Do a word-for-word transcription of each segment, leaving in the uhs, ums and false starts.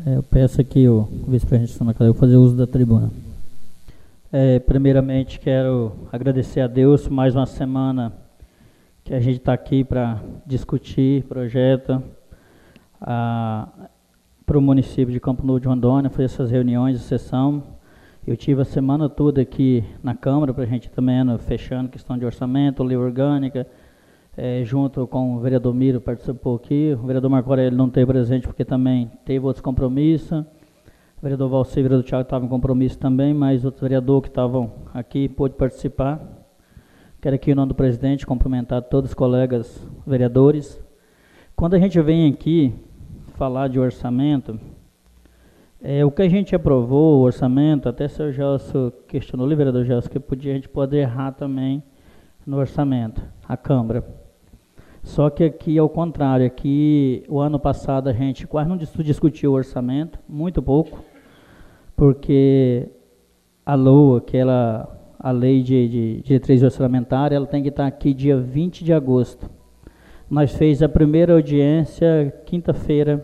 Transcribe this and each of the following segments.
É, eu peço aqui o vice-presidente Sônia Calil fazer uso da tribuna. É, primeiramente, quero agradecer a Deus por mais uma semana que a gente está aqui para discutir projeto para o município de Campo Novo de Rondônia, fazer essas reuniões de sessão. Eu tive a semana toda aqui na Câmara para a gente também né, fechando questão de orçamento, lei orgânica, é, junto com o vereador Miro participou aqui. O vereador Marco Aurélio não esteve presente porque também teve outros compromissos. O vereador Valci e o vereador Thiago estavam em compromisso também, mas outros vereadores que estavam aqui pôde participar. Quero aqui, em nome do presidente, cumprimentar todos os colegas vereadores. Quando a gente vem aqui falar de orçamento, é, o que a gente aprovou, o orçamento, até o senhor Gelson questionou, o vereador Gelson, que podia, a gente pode errar também no orçamento, a Câmara. Só que aqui é o contrário, aqui o ano passado a gente quase não discutiu o orçamento, muito pouco, porque a L O A, aquela... a lei de, de diretriz orçamentária, ela tem que estar aqui dia vinte de agosto. Nós fez a primeira audiência quinta-feira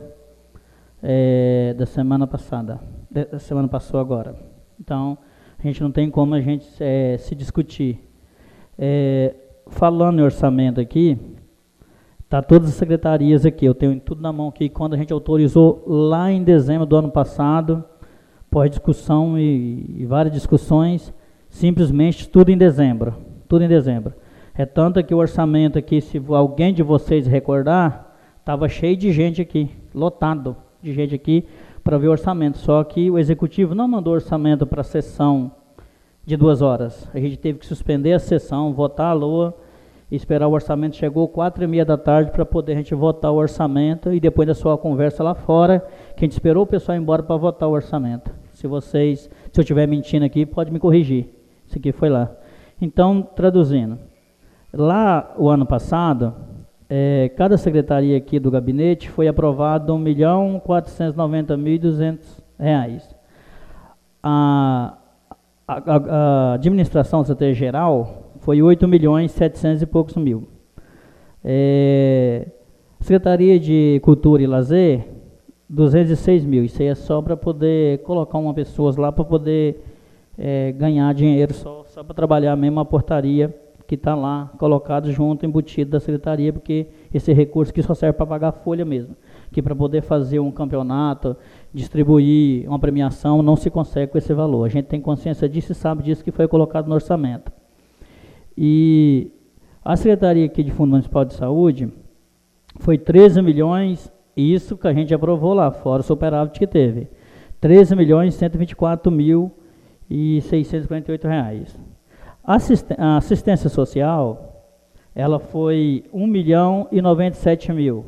é, da semana passada, da semana passou agora. Então, a gente não tem como a gente é, se discutir. É, falando em orçamento aqui, tá todas as secretarias aqui, eu tenho tudo na mão aqui, quando a gente autorizou lá em dezembro do ano passado, pós discussão e, e várias discussões, simplesmente tudo em dezembro, tudo em dezembro. É tanto que o orçamento aqui, se alguém de vocês recordar, estava cheio de gente aqui, lotado de gente aqui para ver o orçamento. Só que o executivo não mandou orçamento para a sessão de duas horas. A gente teve que suspender a sessão, votar a L O A, e esperar o orçamento. Chegou quatro e meia da tarde para poder a gente votar o orçamento e depois da sua conversa lá fora, que a gente esperou o pessoal ir embora para votar o orçamento. Se vocês, se eu estiver mentindo aqui, pode me corrigir. Isso aqui foi lá. Então, traduzindo, lá o ano passado, é, cada secretaria aqui do gabinete foi aprovado um milhão quatrocentos e noventa mil e duzentos reais. A, a, a, a administração da Secretaria Geral foi oito milhões e setecentos e poucos mil. É, Secretaria de Cultura e Lazer, duzentos e seis mil. Isso aí é só para poder colocar uma pessoa lá para poder É, ganhar dinheiro só, só para trabalhar mesmo a portaria que está lá colocado junto, embutido da secretaria, porque esse recurso que só serve para pagar a folha mesmo, que para poder fazer um campeonato, distribuir uma premiação, não se consegue com esse valor. A gente tem consciência disso e sabe disso que foi colocado no orçamento. E a secretaria aqui de Fundo Municipal de Saúde foi treze milhões, isso que a gente aprovou lá, fora o superávit que teve, treze milhões e cento e vinte e quatro mil e seiscentos e quarenta e oito reais. Assisten a assistência social, ela foi um milhão e noventa e sete mil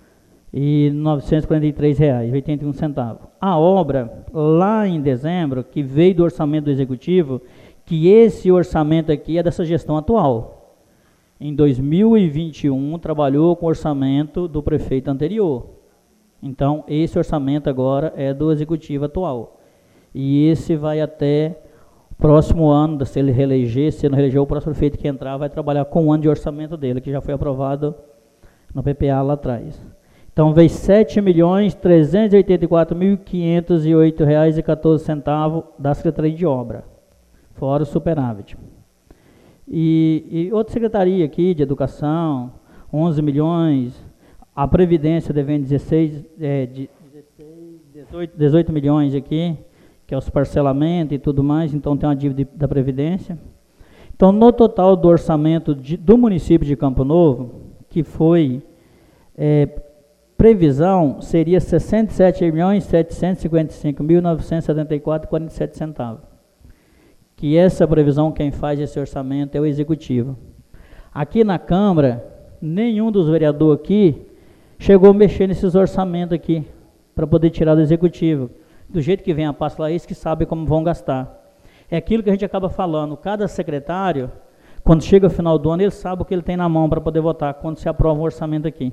e novecentos e quarenta e três reais e oitenta e um centavos. A obra, lá em dezembro, que veio do orçamento do executivo, que esse orçamento aqui é dessa gestão atual. Em dois mil e vinte e um, trabalhou com o orçamento do prefeito anterior. Então, esse orçamento agora é do executivo atual. E esse vai até o próximo ano, se ele reeleger, se ele não reeleger, o próximo prefeito que entrar vai trabalhar com o ano de orçamento dele, que já foi aprovado no P P A lá atrás. Então veio sete milhões trezentos e oitenta e quatro mil quinhentos e oito reais e quatorze centavos da Secretaria de Obra, fora o superávit. E, e outra secretaria aqui de Educação, onze milhões, a Previdência devendo dezesseis, é, de, dezesseis, dezoito, dezoito milhões aqui, que é os parcelamentos e tudo mais, então tem uma dívida da Previdência. Então, no total do orçamento de, do município de Campo Novo, que foi é, previsão, seria sessenta e sete milhões setecentos e cinquenta e cinco mil novecentos e setenta e quatro reais e quarenta e sete centavos. Que essa previsão, quem faz esse orçamento é o Executivo. Aqui na Câmara, nenhum dos vereadores aqui chegou a mexer nesses orçamentos aqui, para poder tirar do Executivo. Do jeito que vem a pasta lá, eles que sabem como vão gastar. É aquilo que a gente acaba falando, cada secretário, quando chega o final do ano, ele sabe o que ele tem na mão para poder votar, quando se aprova um orçamento aqui.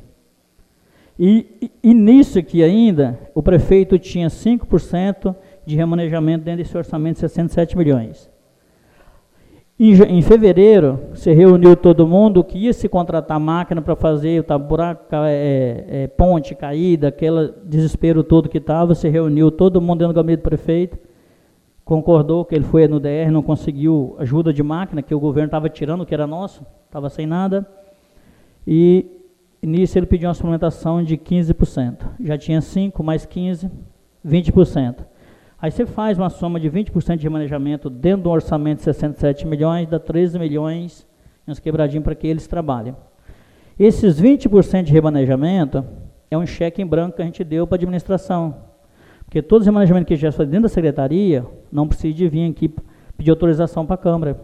E, e, e nisso aqui ainda, o prefeito tinha cinco por cento de remanejamento dentro desse orçamento de sessenta e sete milhões. Em, em fevereiro, se reuniu todo mundo que ia se contratar máquina para fazer tá, buraco, é, é, ponte caída, aquele desespero todo que estava, se reuniu todo mundo dentro do gabinete do prefeito, concordou que ele foi no D R, não conseguiu ajuda de máquina, que o governo estava tirando o que era nosso, estava sem nada, e nisso ele pediu uma suplementação de quinze por cento, já tinha cinco mais quinze, vinte por cento. Aí você faz uma soma de vinte por cento de remanejamento dentro de um orçamento de sessenta e sete milhões, dá treze milhões, uns quebradinhos para que eles trabalhem. Esses vinte por cento de remanejamento é um cheque em branco que a gente deu para a administração. Porque todos os remanejamentos que já fazem dentro da secretaria, não precisa de vir aqui pedir autorização para a Câmara.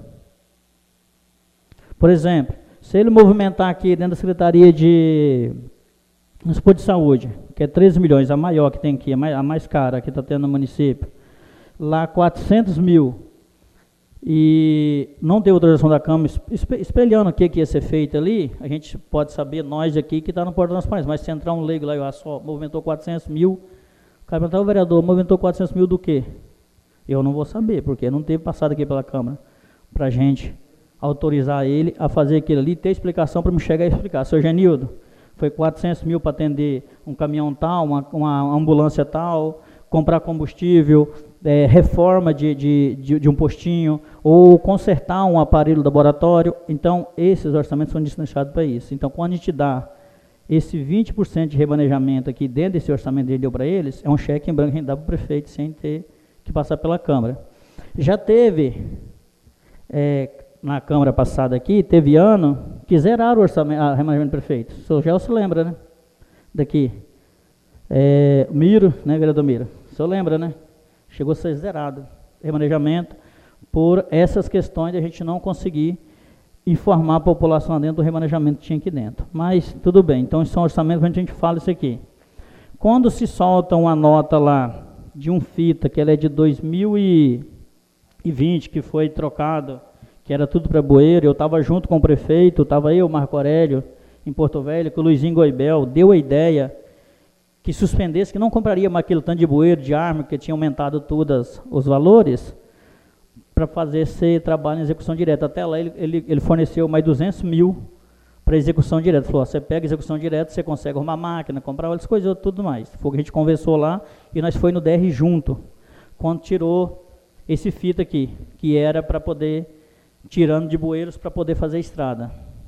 Por exemplo, se ele movimentar aqui dentro da secretaria de, de saúde, que é treze milhões, a maior que tem aqui, a mais, a mais cara que está tendo no município, lá quatrocentos mil, e não tem autorização da Câmara, espelhando o que, que ia ser feito ali, a gente pode saber, nós aqui, que está no Porto das Transparência, mas se entrar um leigo lá, eu só movimentou quatrocentos mil, o cara perguntar, o vereador, movimentou quatrocentos mil do quê? Eu não vou saber, porque não teve passado aqui pela Câmara, para a gente autorizar ele a fazer aquilo ali, ter explicação para me chegar a explicar. Seu Genildo, foi quatrocentos mil para atender um caminhão tal, uma, uma ambulância tal, comprar combustível, é, reforma de, de, de, de um postinho, ou consertar um aparelho laboratório. Então, esses orçamentos são destinados para isso. Então, quando a gente dá esse vinte por cento de remanejamento aqui dentro desse orçamento que ele deu para eles, é um cheque em branco que a gente dá para o prefeito sem ter que passar pela Câmara. Já teve, é, na Câmara passada aqui, teve ano que zeraram o orçamento, a remanejamento do prefeito. O senhor já se lembra, né? Daqui. É, Miro, né, vereador Miro? O senhor lembra, né? Chegou a ser zerado o remanejamento por essas questões de a gente não conseguir informar a população dentro do remanejamento que tinha aqui dentro. Mas, tudo bem. Então, isso é um orçamento que a gente fala isso aqui. Quando se solta uma nota lá de um fita, que ela é de dois mil e vinte, que foi trocado, que era tudo para bueiro, eu estava junto com o prefeito, estava eu, Marco Aurélio, em Porto Velho, que o Luizinho Goibel deu a ideia que suspendesse, que não compraria mais aquele tanto de bueiro, de arma, que tinha aumentado todos os valores, para fazer esse trabalho em execução direta. Até lá ele, ele, ele forneceu mais duzentos mil para execução direta. Falou, ó, você pega execução direta, você consegue arrumar máquina, comprar outras coisas, tudo mais. Foi o que a gente conversou lá, e nós foi no D R junto, quando tirou esse fita aqui, que era para poder tirando de bueiros para poder fazer a estrada.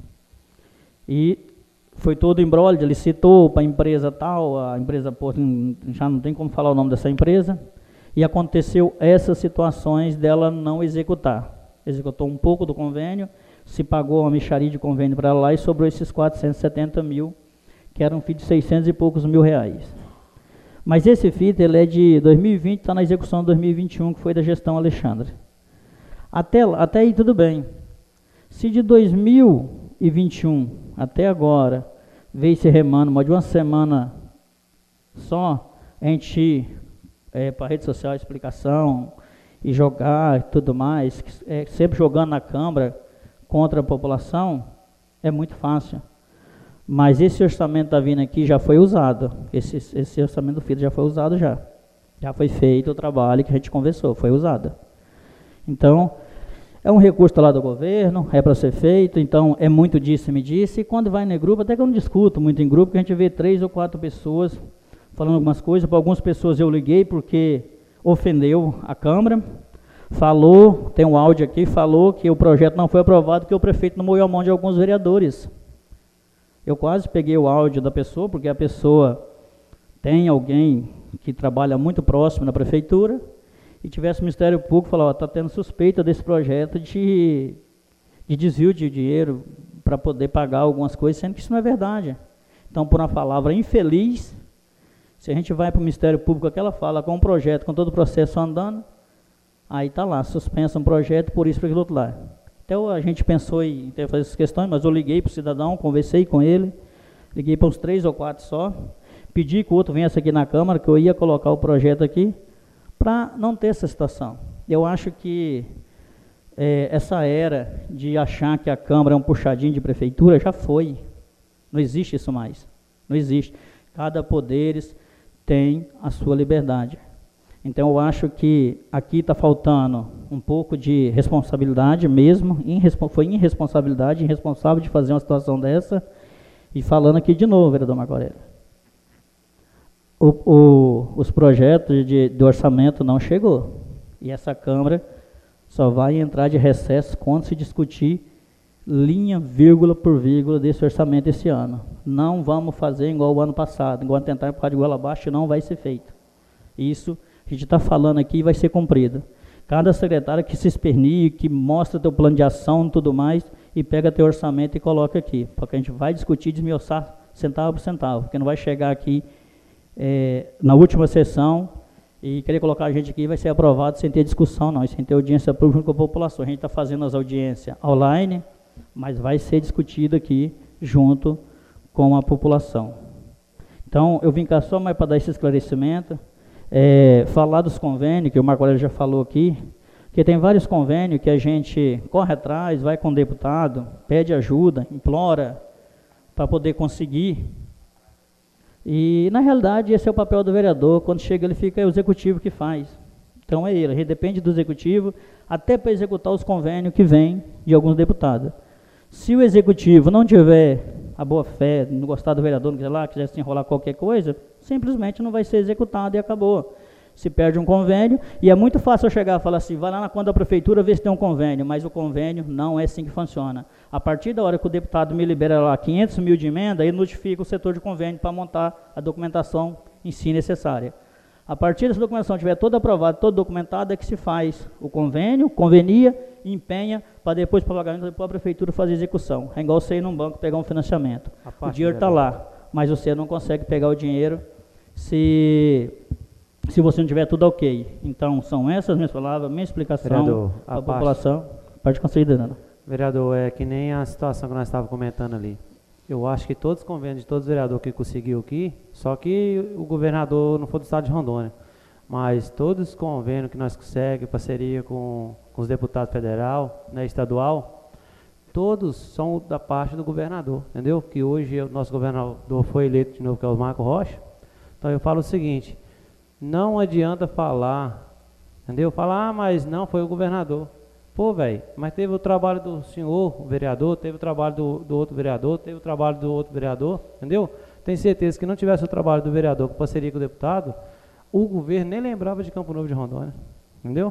E foi todo embrólio, ele citou para a empresa tal, a empresa, pô, já não tem como falar o nome dessa empresa, e aconteceu essas situações dela não executar. Executou um pouco do convênio, se pagou uma mixaria de convênio para ela lá e sobrou esses quatrocentos e setenta mil, que era um fita de seiscentos e poucos mil reais. Mas esse fita, ele é de dois mil e vinte, está na execução de dois mil e vinte e um, que foi da gestão Alexandre. Até, até aí tudo bem. Se de dois mil e vinte e um até agora veio se remando, mas de uma semana só, a gente ir é, para a rede social, explicação, e jogar e tudo mais, é, sempre jogando na Câmara contra a população, é muito fácil. Mas esse orçamento está vindo aqui, já foi usado. Esse, esse orçamento do FIDA já foi usado já. Já foi feito o trabalho que a gente conversou, foi usado. Então, é um recurso lá do governo, é para ser feito, então é muito disse me disse, e quando vai no grupo, até que eu não discuto muito em grupo, que a gente vê três ou quatro pessoas falando algumas coisas, para algumas pessoas eu liguei porque ofendeu a Câmara, falou, tem um áudio aqui, falou que o projeto não foi aprovado, que o prefeito não moveu a mão de alguns vereadores. Eu quase peguei o áudio da pessoa, porque a pessoa tem alguém que trabalha muito próximo na prefeitura, e tivesse o Ministério Público falar, está tendo suspeita desse projeto de, de desvio de dinheiro para poder pagar algumas coisas, sendo que isso não é verdade. Então, por uma palavra infeliz, se a gente vai para o Ministério Público, aquela fala com um projeto, com todo o processo andando, aí está lá, suspensa um projeto, por isso, por aquilo outro lá. Então, a gente pensou em ter fazer essas questões, mas eu liguei para o cidadão, conversei com ele, liguei para uns três ou quatro só, pedi que o outro viesse aqui na Câmara, que eu ia colocar o projeto aqui, para não ter essa situação. Eu acho que é, essa era de achar que a Câmara é um puxadinho de prefeitura já foi. Não existe isso mais. Não existe. Cada poderes tem a sua liberdade. Então, eu acho que aqui está faltando um pouco de responsabilidade mesmo, irrespo, foi irresponsabilidade, irresponsável de fazer uma situação dessa, e falando aqui de novo, vereador Marco Aurélio, o, o, os projetos de, de orçamento não chegou, e essa Câmara só vai entrar de recesso quando se discutir linha, vírgula por vírgula desse orçamento esse ano. Não vamos fazer igual o ano passado, igual tentar empurrar de goela abaixo, não vai ser feito. Isso a gente está falando aqui vai ser cumprido. Cada secretário que se espernie, que mostra teu plano de ação e tudo mais, e pega teu orçamento e coloca aqui, porque a gente vai discutir desmioçar centavo por centavo, porque não vai chegar aqui é, na última sessão e querer colocar a gente aqui vai ser aprovado sem ter discussão não, e sem ter audiência pública com a população. A gente está fazendo as audiências online, mas vai ser discutido aqui junto com a população. Então, eu vim cá só mais para dar esse esclarecimento, é, falar dos convênios, que o Marco Aurélio já falou aqui, que tem vários convênios que a gente corre atrás, vai com o deputado, pede ajuda, implora para poder conseguir. E, na realidade, esse é o papel do vereador. Quando chega, ele fica, é o executivo que faz. Então, é ele. A gente depende do executivo até para executar os convênios que vêm de alguns deputados. Se o executivo não tiver a boa fé, não gostar do vereador, não quiser lá, quiser se enrolar qualquer coisa, simplesmente não vai ser executado e acabou. Se perde um convênio, e é muito fácil eu chegar e falar assim, vai lá na conta da prefeitura ver se tem um convênio, mas o convênio não é assim que funciona. A partir da hora que o deputado me libera lá quinhentos mil de emenda, ele notifica o setor de convênio para montar a documentação em si necessária. A partir dessa documentação tiver toda aprovada, toda documentada, é que se faz o convênio, convenia, empenha, para depois para pagamento para a prefeitura fazer execução. É igual você ir num banco pegar um financiamento. O dinheiro está lá, mas você não consegue pegar o dinheiro se... se você não tiver tudo ok. Então, são essas minhas palavras, minha explicação para a população. Pode conseguir, Dana. Vereador, é que nem a situação que nós estávamos comentando ali. Eu acho que todos os convênios de todos os vereadores que conseguiu aqui, só que o governador não foi do estado de Rondônia, mas todos os convênios que nós conseguimos, parceria com, com os deputados federal, né, estadual, todos são da parte do governador, entendeu? Que hoje o nosso governador foi eleito de novo, que é o Marco Rocha. Então eu falo o seguinte, não adianta falar, entendeu? Falar, ah, mas não, foi o governador. Pô, velho, mas teve o trabalho do senhor, o vereador, teve o trabalho do, do outro vereador, teve o trabalho do outro vereador, entendeu? Tenho certeza que não tivesse o trabalho do vereador com parceria com o deputado, o governo nem lembrava de Campo Novo de Rondônia, entendeu?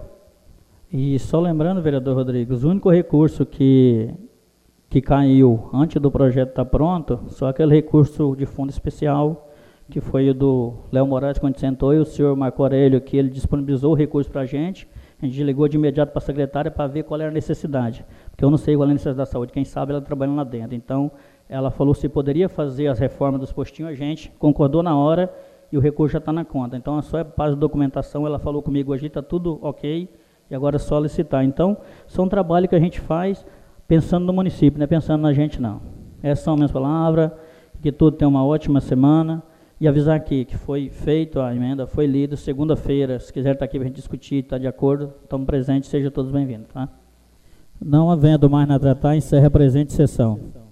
E só lembrando, vereador Rodrigues, o único recurso que, que caiu antes do projeto estar pronto, só aquele recurso de fundo especial, que foi o do Léo Moraes, quando sentou, e o senhor Marco Aurélio, que ele disponibilizou o recurso para a gente. A gente ligou de imediato para a secretária para ver qual era a necessidade, porque eu não sei qual é a necessidade da saúde, quem sabe ela trabalhando lá dentro. Então, ela falou se poderia fazer as reformas dos postinhos, a gente concordou na hora e o recurso já está na conta. Então, é só a parte de documentação, ela falou comigo hoje, está tudo ok, e agora é só licitar. Então, são um trabalho que a gente faz pensando no município, não é pensando na gente não. Essas são as minhas palavras, que tudo tenha uma ótima semana. E avisar aqui que foi feito a emenda, foi lido, segunda-feira, se quiser estar aqui para a gente discutir, está de acordo, estamos presentes, sejam todos bem-vindos. Tá? Não havendo mais nada a tratar, encerra a presente sessão.